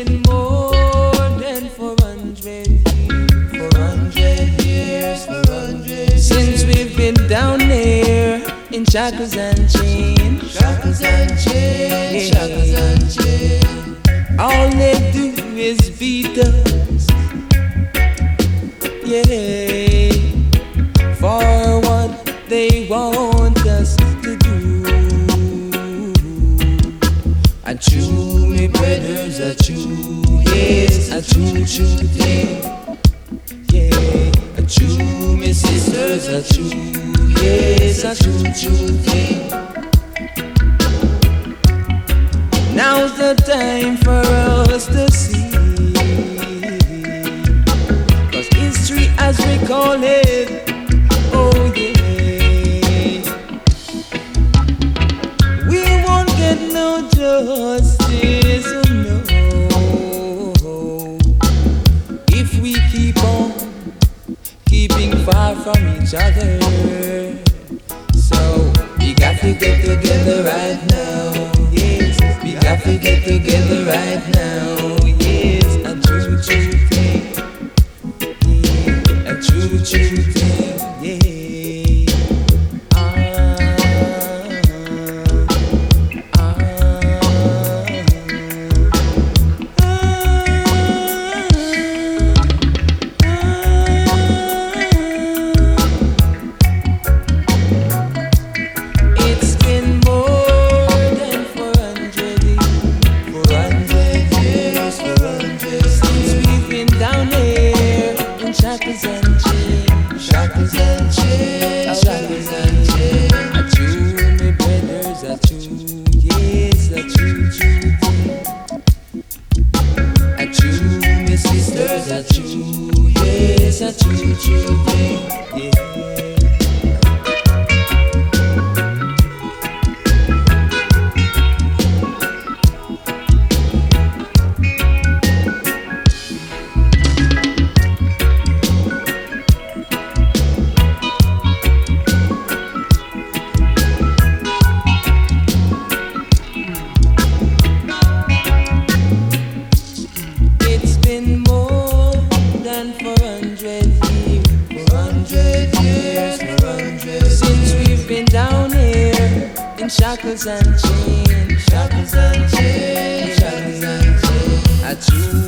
been more than 400 years, since we've been down there in shackles and chains. All they do is beat us, yeah, for what they want us to do. And true, me brothers, a true, yes, a true thing. Yeah, a true, me sisters, a true, yes, a true thing. Now's the time for us to see, 'cause history has recorded, oh yeah, we won't get no justice, oh no, if we keep on keeping far from each other. So we got to get together right now. We got to get together right now, yes, a true thing, yeah, a true thing, yeah. It's been more than 400 years, since we've been down here in shackles and chains. A true, me brothers, a true, yes, a true thing. A true, me sisters, a true, yes, a true thing, yeah. It's been more than 400 years, since we've been down here in shackles and chains. A true